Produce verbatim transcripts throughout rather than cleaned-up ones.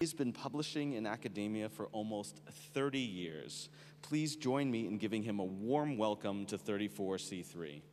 He's been publishing in academia for almost thirty years. Please join me in giving him a warm welcome to thirty-four C three.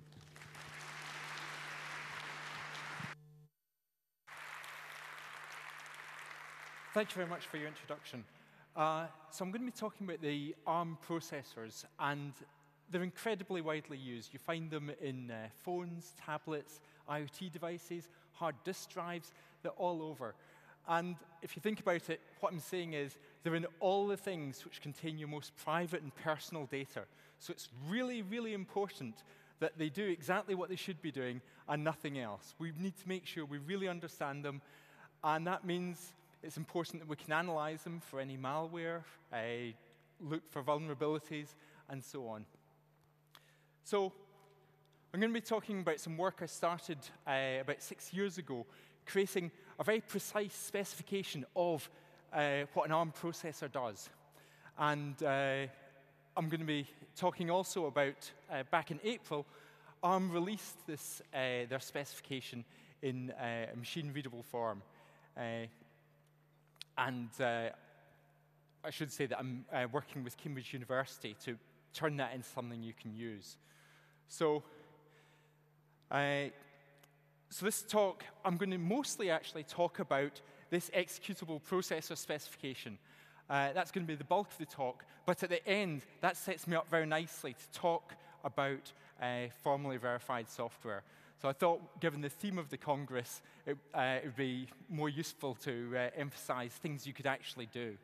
Thank you very much for your introduction. Uh, so I'm going to be talking about the ARM processors, and they're incredibly widely used. You find them in uh, phones, tablets, IoT devices, hard disk drives. They're all over. And if you think about it, what I'm saying is they're in all the things which contain your most private and personal data. So it's really, really important that they do exactly what they should be doing and nothing else. We need to make sure we really understand them, and that means it's important that we can analyze them for any malware, uh, look for vulnerabilities, and so on. So I'm going to be talking about some work I started uh, about six years ago, creating a very precise specification of uh, what an ARM processor does. And uh, I'm going to be talking also about, uh, back in April, ARM released this, uh, their specification in uh, a machine-readable form. Uh, and uh, I should say that I'm uh, working with Cambridge University to turn that into something you can use. So, uh, So this talk, I'm going to mostly actually talk about this executable processor specification. Uh, that's going to be the bulk of the talk, but at the end, that sets me up very nicely to talk about uh, formally verified software. So I thought, given the theme of the Congress, it, uh, it would be more useful to uh, emphasize things you could actually do.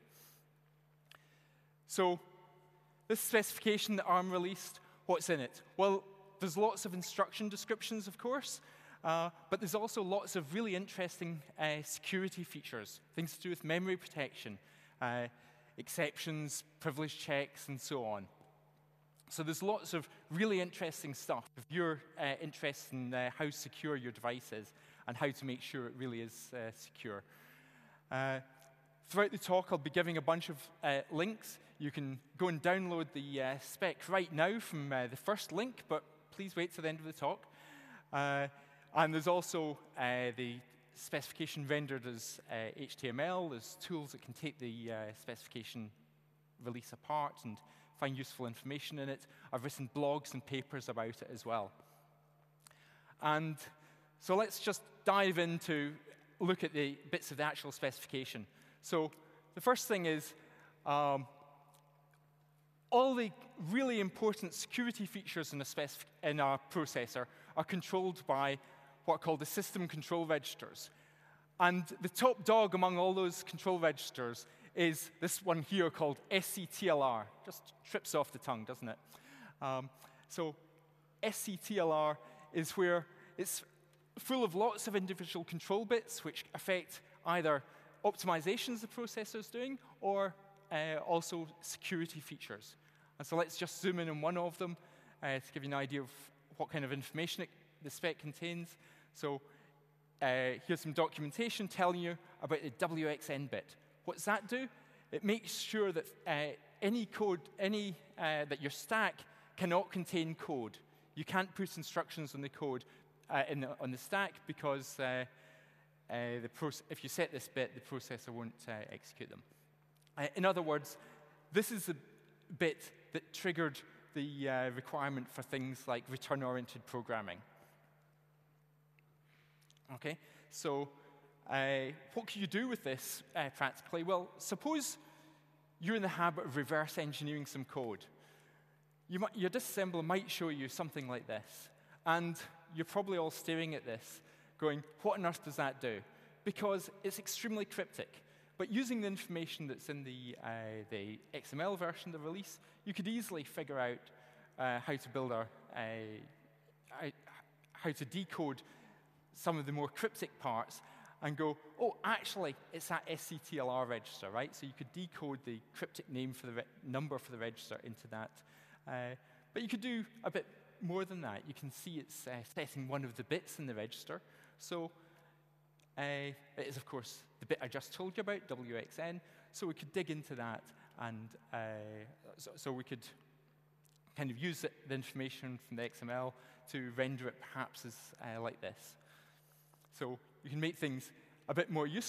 So this specification that ARM released, what's in it? Well, there's lots of instruction descriptions, of course. Uh, but there's also lots of really interesting uh, security features, things to do with memory protection, uh, exceptions, privilege checks, and so on. So there's lots of really interesting stuff if you're uh, interested in uh, how secure your device is and how to make sure it really is uh, secure. Uh, throughout the talk, I'll be giving a bunch of uh, links. You can go and download the uh, spec right now from uh, the first link, but please wait till the end of the talk. Uh, And there's also uh, the specification rendered as uh, H T M L. There's tools that can take the uh, specification release apart and find useful information in it. I've written blogs and papers about it as well. And so let's just dive in to look at the bits of the actual specification. So the first thing is um, all the really important security features in a, specif in a processor are controlled by what are called the system control registers. And the top dog among all those control registers is this one here called S C T L R. Just trips off the tongue, doesn't it? Um, so S C T L R is where it's full of lots of individual control bits which affect either optimizations the processor is doing or uh, also security features. And so let's just zoom in on one of them uh, to give you an idea of what kind of information it, the spec contains. So uh, here's some documentation telling you about the W X N bit. What does that do? It makes sure that uh, any code, any uh, that your stack cannot contain code. You can't put instructions on the code uh, in the, on the stack because uh, uh, the proce if you set this bit, the processor won't uh, execute them. Uh, in other words, this is the bit that triggered the uh, requirement for things like return-oriented programming. Okay, so uh, what can you do with this uh, practically? Well, suppose you're in the habit of reverse engineering some code. You might, your disassembler might show you something like this, and you're probably all staring at this, going, what on earth does that do? Because it's extremely cryptic. But using the information that's in the, uh, the X M L version of the release, you could easily figure out uh, how to build a, a, how to decode some of the more cryptic parts and go, oh, actually, it's that S C T L R register, right? So you could decode the cryptic name for the re number for the register into that. Uh, but you could do a bit more than that. You can see it's uh, setting one of the bits in the register. So uh, it is, of course, the bit I just told you about, W X N. So we could dig into that, and uh, so, so we could kind of use the, the information from the X M L to render it perhaps as uh, like this. So you can make things a bit more useful,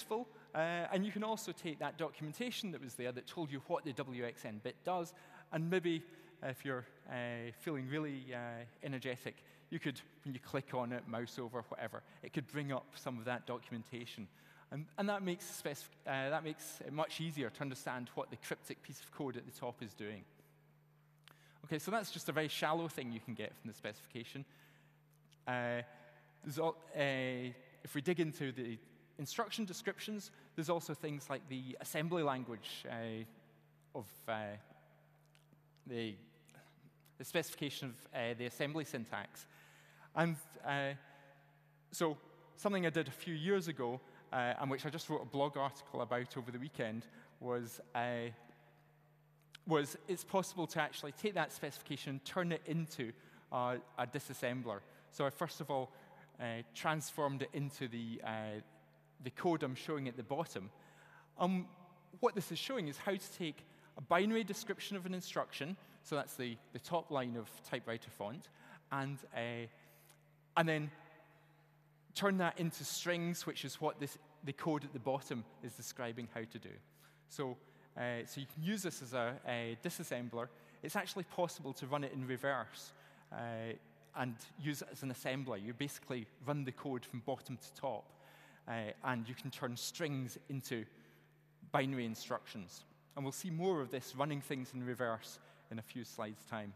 Uh, and you can also take that documentation that was there that told you what the W X N bit does, and maybe if you're uh, feeling really uh, energetic, you could, when you click on it, mouse over, whatever, it could bring up some of that documentation. And, and that, makes specif- uh, that makes it much easier to understand what the cryptic piece of code at the top is doing. Okay, so that's just a very shallow thing you can get from the specification. Uh, there's all, uh, if we dig into the instruction descriptions, there's also things like the assembly language uh, of uh, the, the specification of uh, the assembly syntax. And uh, so something I did a few years ago, uh, and which I just wrote a blog article about over the weekend, was, uh, was it's possible to actually take that specification and turn it into uh, a disassembler. So I first of all uh, transformed it into the uh, the code I'm showing at the bottom. Um, what this is showing is how to take a binary description of an instruction, so that's the, the top line of typewriter font, and, uh, and then turn that into strings, which is what this, the code at the bottom is describing how to do. So, uh, so you can use this as a, a disassembler. It's actually possible to run it in reverse uh, and use it as an assembler. You basically run the code from bottom to top. Uh, and you can turn strings into binary instructions. And we'll see more of this running things in reverse in a few slides' time.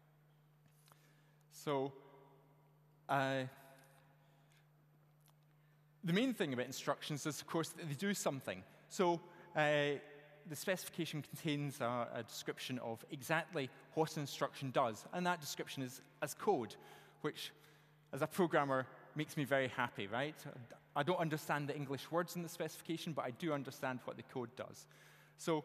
So uh, the main thing about instructions is, of course, that they do something. So uh, the specification contains a, a description of exactly what an instruction does, and that description is as code, which, as a programmer, makes me very happy, right? I don't understand the English words in the specification, but I do understand what the code does. So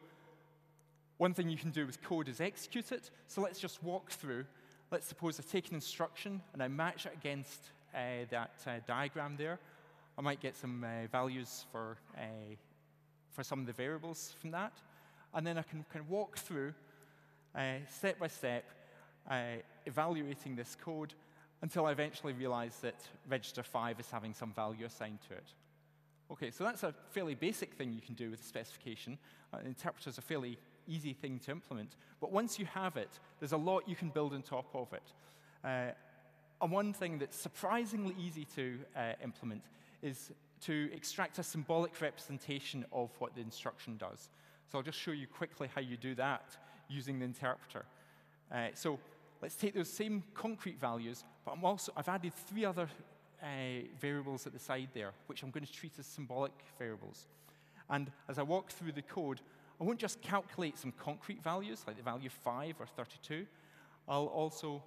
one thing you can do with code is execute it. So let's just walk through. Let's suppose I take an instruction and I match it against uh, that uh, diagram there. I might get some uh, values for, uh, for some of the variables from that. And then I can, can walk through uh, step by step, uh, evaluating this code until I eventually realize that register five is having some value assigned to it. Okay, so that's a fairly basic thing you can do with the specification. Uh, an interpreter is a fairly easy thing to implement. But once you have it, there's a lot you can build on top of it. Uh, and one thing that's surprisingly easy to uh, implement is to extract a symbolic representation of what the instruction does. So I'll just show you quickly how you do that using the interpreter. Uh, so let's take those same concrete values, but I'm also, I've added three other uh, variables at the side there, which I'm going to treat as symbolic variables. And as I walk through the code, I won't just calculate some concrete values, like the value five or thirty-two. I'll also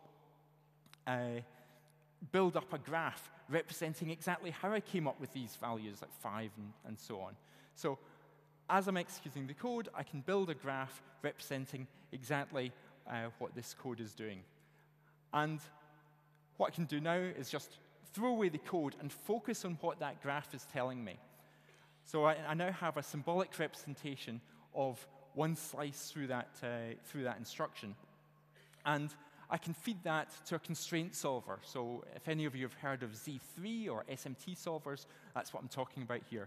uh, build up a graph representing exactly how I came up with these values, like five and, and so on. So as I'm executing the code, I can build a graph representing exactly Uh, what this code is doing. And what I can do now is just throw away the code and focus on what that graph is telling me. So I, I now have a symbolic representation of one slice through that, uh, through that instruction. And I can feed that to a constraint solver. So if any of you have heard of Z three or S M T solvers, that's what I'm talking about here.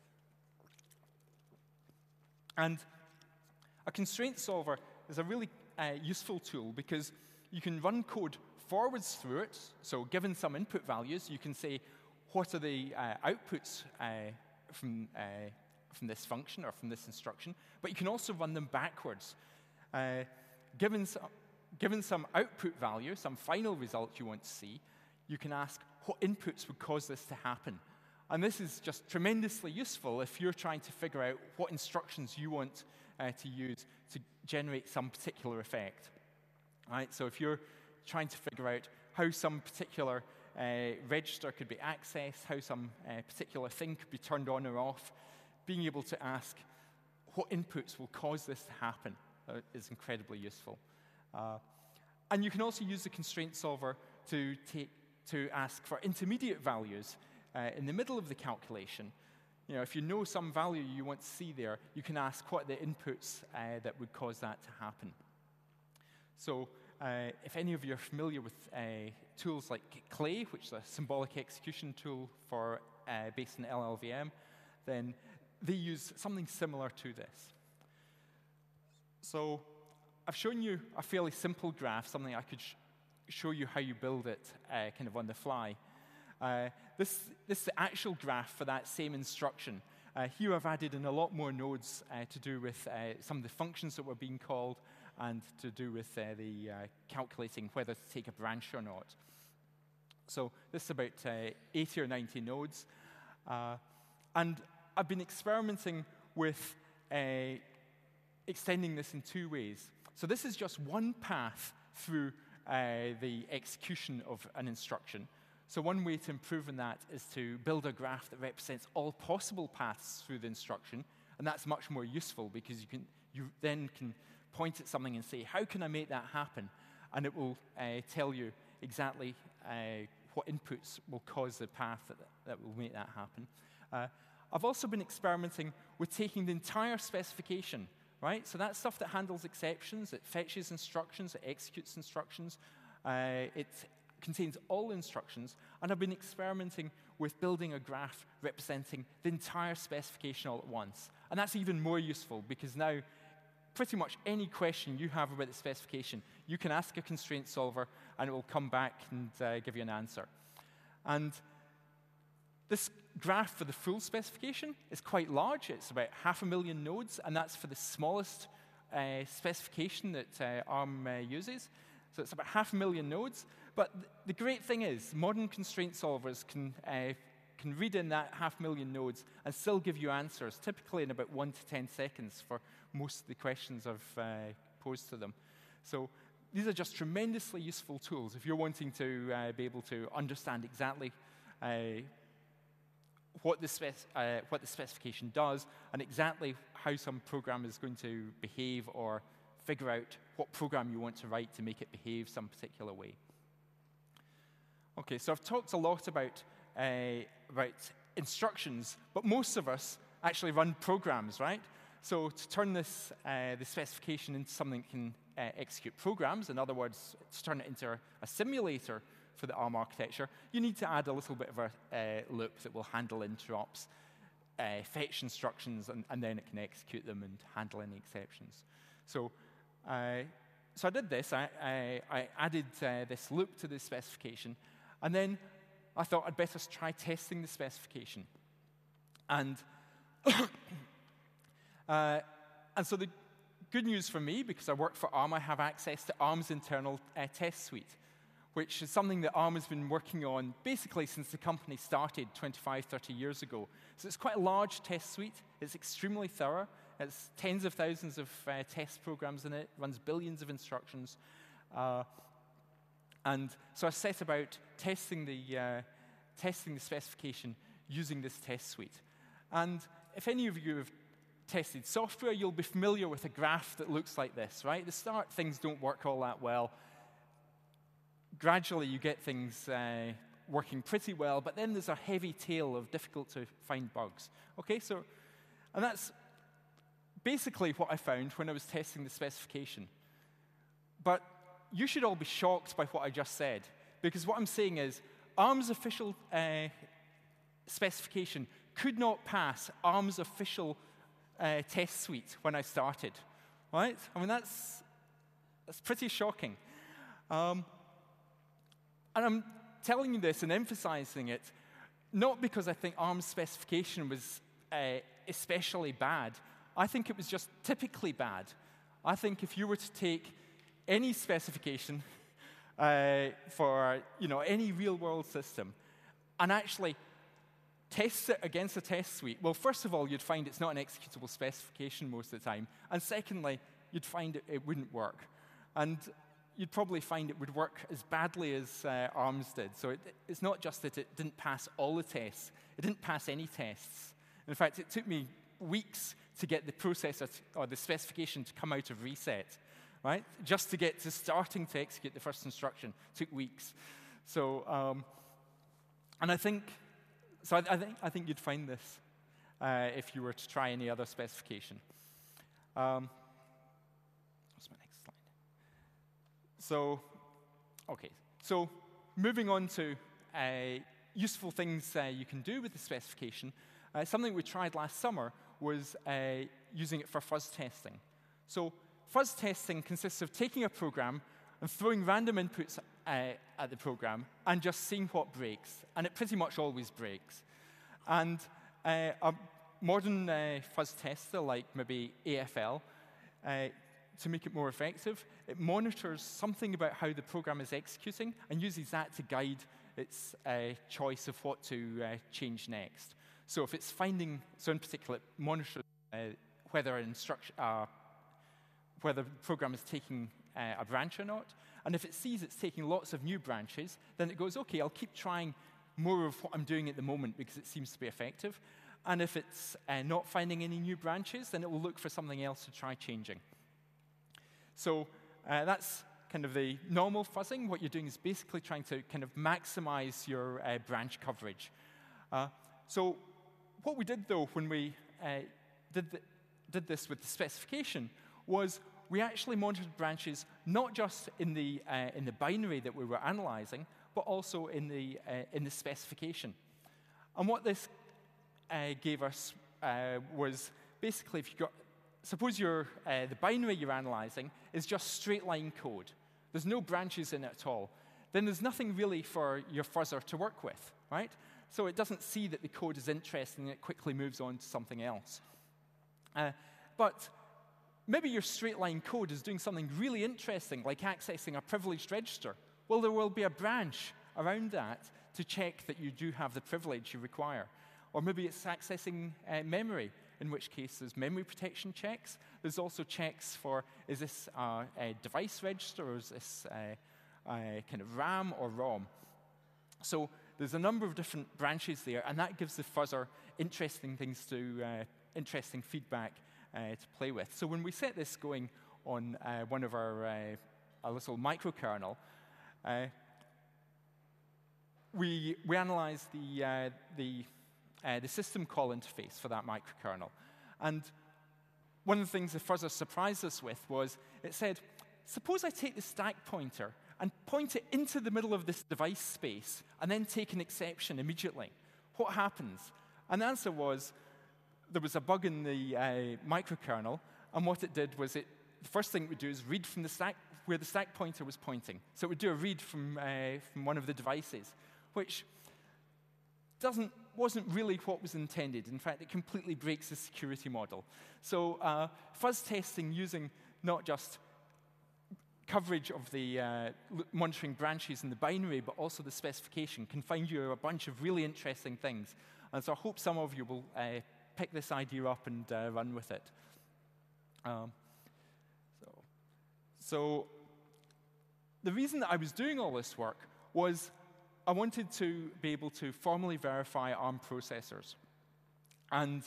And a constraint solver is a really uh, useful tool because you can run code forwards through it. So given some input values, you can say, what are the uh, outputs uh, from, uh, from this function or from this instruction? But you can also run them backwards. Uh, given, some, given some output value, some final result you want to see, you can ask what inputs would cause this to happen. And this is just tremendously useful if you're trying to figure out what instructions you want uh, to use to generate some particular effect. Right? So if you're trying to figure out how some particular uh, register could be accessed, how some uh, particular thing could be turned on or off, being able to ask what inputs will cause this to happen uh, is incredibly useful. Uh, and you can also use the constraint solver to, take, to ask for intermediate values uh, in the middle of the calculation. You know, if you know some value you want to see there, you can ask what are the inputs uh, that would cause that to happen. So uh, if any of you are familiar with uh, tools like Clay, which is a symbolic execution tool for uh, based on L L V M, then they use something similar to this. So I've shown you a fairly simple graph, something I could sh show you how you build it uh, kind of on the fly. Uh, this, this is the actual graph for that same instruction. Uh, here I've added in a lot more nodes uh, to do with uh, some of the functions that were being called and to do with uh, the uh, calculating whether to take a branch or not. So this is about uh, eighty or ninety nodes. Uh, and I've been experimenting with uh, extending this in two ways. So this is just one path through uh, the execution of an instruction. So one way to improve on that is to build a graph that represents all possible paths through the instruction, and that's much more useful because you can you then can point at something and say, how can I make that happen? And it will uh, tell you exactly uh, what inputs will cause the path that, that will make that happen. Uh, I've also been experimenting with taking the entire specification, right? So that's stuff that handles exceptions, it fetches instructions, it executes instructions, uh, it contains all instructions, and I've been experimenting with building a graph representing the entire specification all at once. And that's even more useful because now pretty much any question you have about the specification, you can ask a constraint solver and it will come back and uh, give you an answer. And this graph for the full specification is quite large. It's about half a million nodes, and that's for the smallest uh, specification that uh, ARM uh, uses. So it's about half a million nodes. But th the great thing is modern constraint solvers can, uh, can read in that half million nodes and still give you answers, typically in about one to ten seconds for most of the questions I've uh, posed to them. So these are just tremendously useful tools if you're wanting to uh, be able to understand exactly uh, what, the spec uh, what the specification does and exactly how some program is going to behave, or figure out what program you want to write to make it behave some particular way. Okay, so I've talked a lot about, uh, about instructions, but most of us actually run programs, right? So to turn this, uh, the specification into something that can uh, execute programs, in other words, to turn it into a, a simulator for the ARM architecture, you need to add a little bit of a uh, loop that will handle interrupts, uh, fetch instructions, and, and then it can execute them and handle any exceptions. So, uh, so I did this. I, I, I added uh, this loop to the specification, and then I thought I'd better try testing the specification. And, uh, and so the good news for me, because I work for ARM, I have access to ARM's internal uh, test suite, which is something that ARM has been working on basically since the company started twenty-five, thirty years ago. So it's quite a large test suite. It's extremely thorough. It's tens of thousands of uh, test programs in it, runs billions of instructions. Uh, and so I set about testing the, uh, testing the specification using this test suite. And if any of you have tested software, you'll be familiar with a graph that looks like this, right? At the start, things don't work all that well. Gradually, you get things uh, working pretty well, but then there's a heavy tail of difficult-to-find bugs. Okay, so, and that's basically what I found when I was testing the specification. But you should all be shocked by what I just said, because what I'm saying is ARM's official uh, specification could not pass ARM's official uh, test suite when I started, right? I mean, that's, that's pretty shocking. Um, and I'm telling you this and emphasizing it, not because I think ARM's specification was uh, especially bad. I think it was just typically bad. I think if you were to take any specification uh, for you know, any real-world system and actually test it against a test suite, well, first of all, you'd find it's not an executable specification most of the time. And secondly, you'd find it, it wouldn't work. And you'd probably find it would work as badly as uh, ARM's did. So it, it's not just that it didn't pass all the tests. It didn't pass any tests. In fact, it took me weeks to get the processor to, or the specification to come out of reset, right? Just to get to starting to execute the first instruction took weeks. So, um, and I think, so I, I think I think you'd find this uh, if you were to try any other specification. Um, what's my next slide? So, okay. So, moving on to uh, useful things uh, you can do with the specification. Uh, something we tried last summer was uh, using it for fuzz testing. So fuzz testing consists of taking a program and throwing random inputs uh, at the program and just seeing what breaks. And it pretty much always breaks. And uh, a modern uh, fuzz tester, like maybe A F L, uh, to make it more effective, it monitors something about how the program is executing and uses that to guide its uh, choice of what to uh, change next. So if it's finding, so in particular, it monitors uh, whether an instruction, uh, whether the program is taking uh, a branch or not. And if it sees it's taking lots of new branches, then it goes, OK, I'll keep trying more of what I'm doing at the moment because it seems to be effective. And if it's uh, not finding any new branches, then it will look for something else to try changing. So uh, that's kind of the normal fuzzing. What you're doing is basically trying to kind of maximize your uh, branch coverage. Uh, so what we did, though, when we uh, did, the, did this with the specification was we actually monitored branches not just in the, uh, in the binary that we were analyzing, but also in the, uh, in the specification. And what this uh, gave us uh, was basically if you got, suppose you're, uh, the binary you're analyzing is just straight line code. There's no branches in it at all. Then there's nothing really for your fuzzer to work with, right? So it doesn't see that the code is interesting and it quickly moves on to something else. Uh, but maybe your straight line code is doing something really interesting, like accessing a privileged register. Well, there will be a branch around that to check that you do have the privilege you require. Or maybe it's accessing uh, memory, in which case there's memory protection checks. There's also checks for, is this uh, a device register, or is this uh, a kind of RAM or ROM? So there's a number of different branches there, and that gives the fuzzer interesting things to, uh, interesting feedback uh, to play with. So when we set this going on uh, one of our, uh, our little microkernel, uh, we, we analyzed the, uh, the Uh, the system call interface for that microkernel. And one of the things the fuzzer surprised us with was it said, suppose I take the stack pointer and point it into the middle of this device space and then take an exception immediately. What happens? And the answer was there was a bug in the uh, microkernel, and what it did was it, the first thing it would do is read from the stack where the stack pointer was pointing. So it would do a read from, uh, from one of the devices, which doesn't, wasn't really what was intended. In fact, it completely breaks the security model. So uh, fuzz testing using not just coverage of the uh, monitoring branches in the binary, but also the specification can find you a bunch of really interesting things. And so I hope some of you will uh, pick this idea up and uh, run with it. Um, so, so the reason that I was doing all this work was I wanted to be able to formally verify ARM processors. And,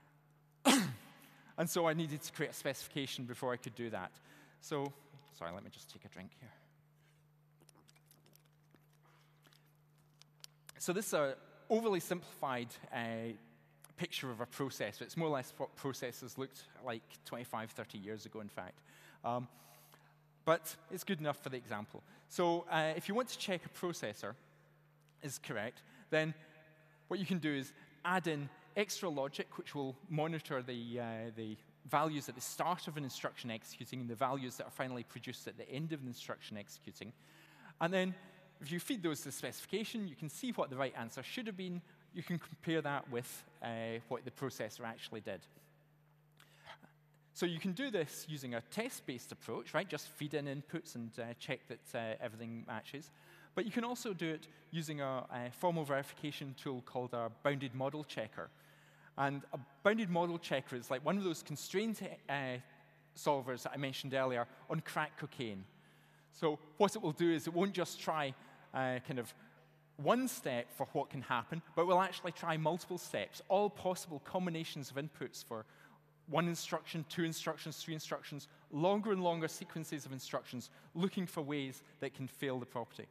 and so I needed to create a specification before I could do that. So, sorry, let me just take a drink here. So this is an overly simplified uh, picture of a processor. It's more or less what processors looked like twenty-five, thirty years ago, in fact. Um, but it's good enough for the example. So uh, if you want to check a processor is correct, then what you can do is add in extra logic, which will monitor the, uh, the values at the start of an instruction executing and the values that are finally produced at the end of an instruction executing. And then if you feed those to the specification, you can see what the right answer should have been. You can compare that with uh, what the processor actually did. So you can do this using a test-based approach, right? Just feed in inputs and uh, check that uh, everything matches. But you can also do it using a, a formal verification tool called a bounded model checker. And a bounded model checker is like one of those constraint uh, solvers that I mentioned earlier on crack cocaine. So what it will do is it won't just try uh, kind of one step for what can happen, but will actually try multiple steps, all possible combinations of inputs for one instruction, two instructions, three instructions, longer and longer sequences of instructions, looking for ways that can fail the property.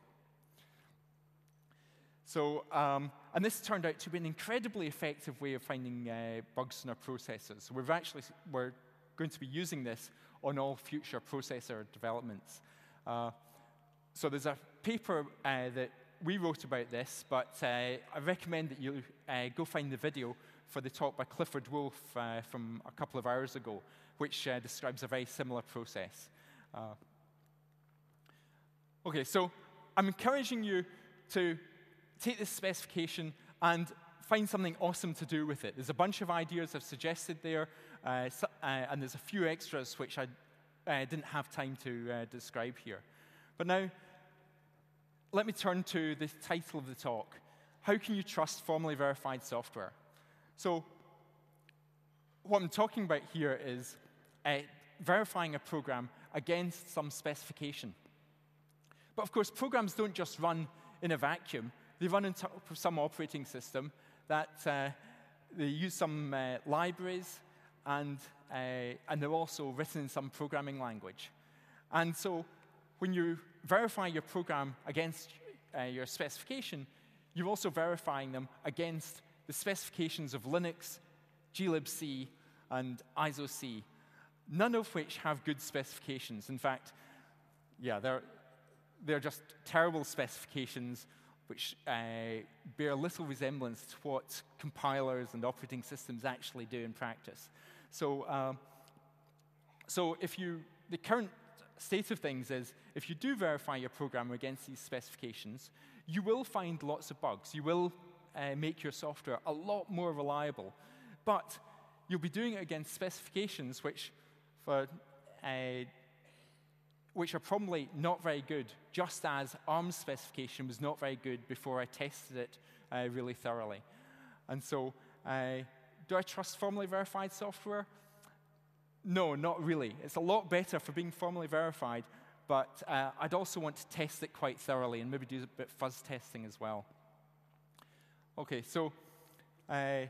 So, um, and this turned out to be an incredibly effective way of finding uh, bugs in our processors. So we've actually, we're going to be using this on all future processor developments. Uh, so there's a paper uh, that we wrote about this, but uh, I recommend that you uh, go find the video for the talk by Clifford Wolf uh, from a couple of hours ago, which uh, describes a very similar process. Uh, okay, so I'm encouraging you to take this specification and find something awesome to do with it. There's a bunch of ideas I've suggested there, uh, so, uh, and there's a few extras which I uh, didn't have time to uh, describe here. But now, let me turn to the title of the talk. How can you trust formally verified software? So, what I'm talking about here is uh, verifying a program against some specification. But of course, programs don't just run in a vacuum. They run on top of some operating system that uh, they use some uh, libraries, and, uh, and they're also written in some programming language. And so when you verify your program against uh, your specification, you're also verifying them against the specifications of Linux, glibc, and I S O C, none of which have good specifications. In fact, yeah, they're, they're just terrible specifications which uh, bear little resemblance to what compilers and operating systems actually do in practice. So, uh, so if you, the current state of things is, if you do verify your program against these specifications, you will find lots of bugs. You will uh, make your software a lot more reliable, but you'll be doing it against specifications which, for uh, which are probably not very good, just as ARM's specification was not very good before I tested it uh, really thoroughly. And so, uh, do I trust formally verified software? No, not really. It's a lot better for being formally verified, but uh, I'd also want to test it quite thoroughly and maybe do a bit of fuzz testing as well. Okay, so, uh,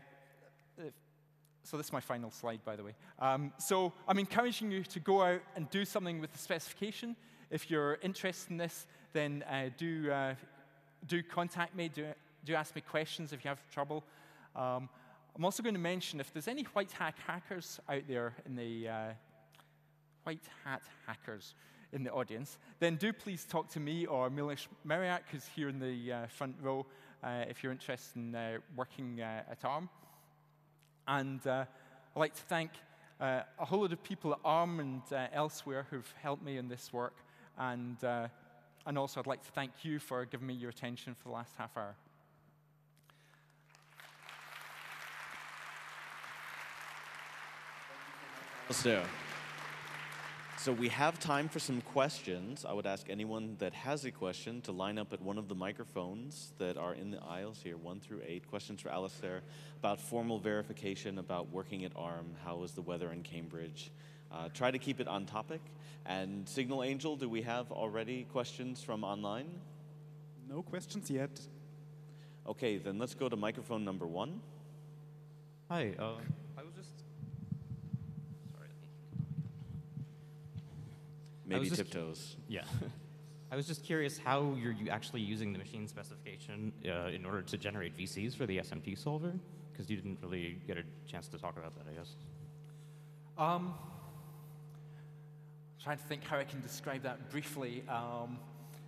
so this is my final slide, by the way. Um, so I'm encouraging you to go out and do something with the specification. If you're interested in this, then uh, do, uh, do contact me, do, do ask me questions if you have trouble. Um, I'm also going to mention if there's any white hat hackers out there in the uh, white hat hackers in the audience, then do please talk to me or Miloš Merjak, who's here in the uh, front row, uh, if you're interested in uh, working uh, at ARM. And uh, I'd like to thank uh, a whole lot of people at ARM and uh, elsewhere who've helped me in this work. And, uh, and also I'd like to thank you for giving me your attention for the last half hour. Alistair. So we have time for some questions. I would ask anyone that has a question to line up at one of the microphones that are in the aisles here, one through eight. Questions for Alistair about formal verification, about working at ARM, how was the weather in Cambridge. Uh, try to keep it on topic. And Signal Angel, do we have already questions from online? No questions yet. Okay, then let's go to microphone number one. Hi, uh, I was just... Maybe just, tiptoes. Yeah. I was just curious how you're you actually using the machine specification uh, in order to generate V Cs for the S M T solver, because you didn't really get a chance to talk about that, I guess. Um, trying to think how I can describe that briefly. Um,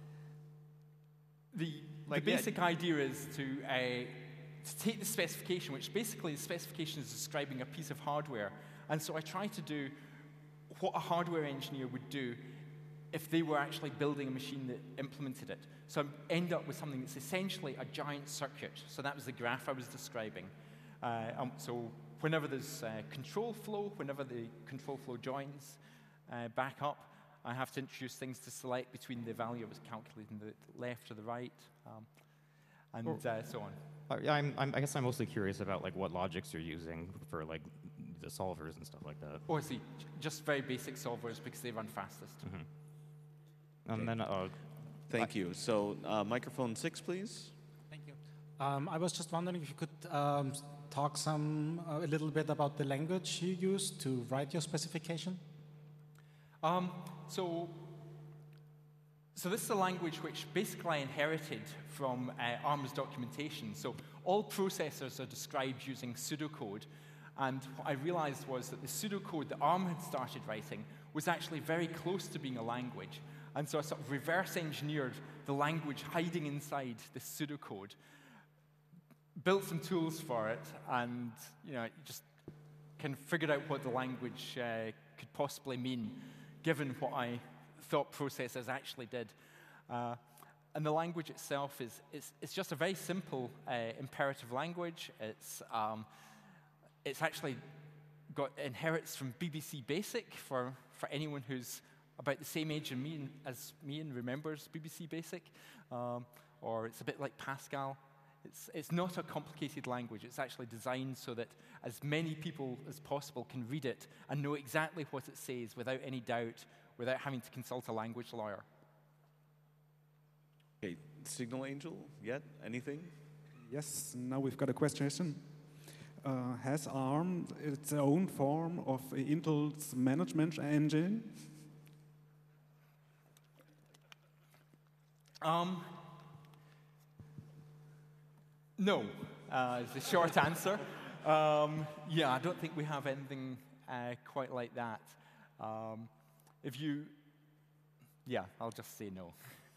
the, like, the basic yeah. idea is to, uh, to take the specification, which basically the specification is describing a piece of hardware. And so I try to do what a hardware engineer would do if they were actually building a machine that implemented it. So I end up with something that's essentially a giant circuit. So that was the graph I was describing. Uh, um, so whenever there's uh, control flow, whenever the control flow joins uh, back up, I have to introduce things to select between the value I was calculating, the left or the right, um, and Or, uh, so on. Uh, I'm, I'm, I guess I'm mostly curious about like what logics you're using for like the solvers and stuff like that. Oh, I see. Just very basic solvers because they run fastest. Mm-hmm. And Okay. then, uh, Thank you. So uh, microphone six, please. Thank you. Um, I was just wondering if you could um, talk some uh, a little bit about the language you use to write your specification. Um, so, so this is a language which basically I inherited from uh, ARM's documentation. So all processors are described using pseudocode. And what I realized was that the pseudocode that ARM had started writing was actually very close to being a language. And so I sort of reverse engineered the language hiding inside this pseudocode. built some tools for it, and you know, just kind of figured out what the language uh, could possibly mean, given what I thought processors actually did. Uh, and the language itself is, is it's just a very simple uh, imperative language. It's, um, it's actually got inherits from B B C Basic for, for anyone who's about the same age as me, as me and remembers B B C Basic. Um, or it's a bit like Pascal. It's, it's not a complicated language. It's actually designed so that as many people as possible can read it and know exactly what it says without any doubt, without having to consult a language lawyer. Okay, Signal Angel, yet? Anything? Yes, now we've got a question. Uh, has ARM its own form of Intel's management engine? Um, no, uh, is the short answer. Um, yeah, I don't think we have anything uh, quite like that. Um, if you, yeah, I'll just say no.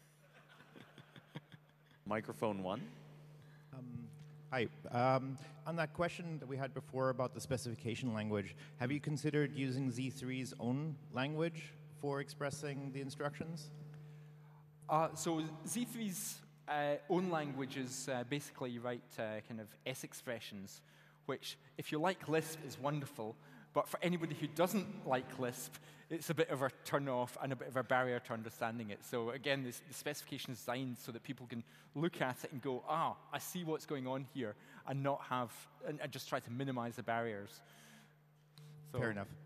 Microphone one. Um, hi. Um, on that question that we had before about the specification language, have you considered using Z three's own language for expressing the instructions? Uh, so Z three's uh, own language is uh, basically you write uh, kind of S expressions, which, if you like Lisp, is wonderful. But for anybody who doesn't like Lisp, it's a bit of a turn-off and a bit of a barrier to understanding it. So again, this, the specification is designed so that people can look at it and go, ah, I see what's going on here, and not have, and, and just try to minimize the barriers. So, Fair enough.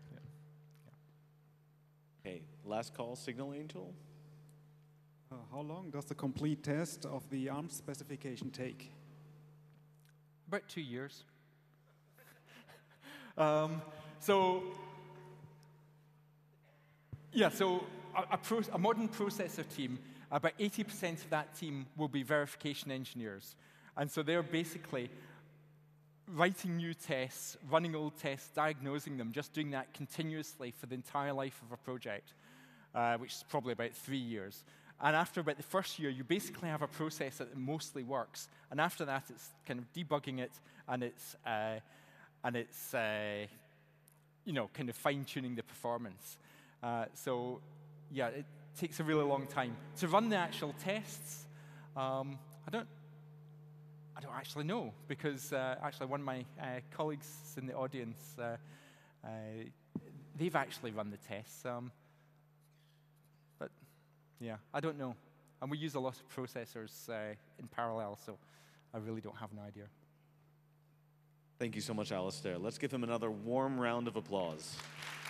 Yeah. Okay, last call, Signal Angel. Uh, how long does the complete test of the ARM specification take? About two years. um, so, yeah, so a, a, pro a modern processor team, about eighty percent of that team will be verification engineers. And so they're basically writing new tests, running old tests, diagnosing them, just doing that continuously for the entire life of a project, uh, which is probably about three years. And after about the first year, you basically have a process that mostly works. And after that, it's kind of debugging it, and it's, uh, and it's uh, you know, kind of fine-tuning the performance. Uh, so, yeah, it takes a really long time. To run the actual tests, um, I don't I don't actually know, because uh, actually one of my uh, colleagues in the audience, uh, uh, they've actually run the tests. Um, but yeah, I don't know. And we use a lot of processors uh, in parallel, so I really don't have an idea. Thank you so much, Alistair. Let's give him another warm round of applause.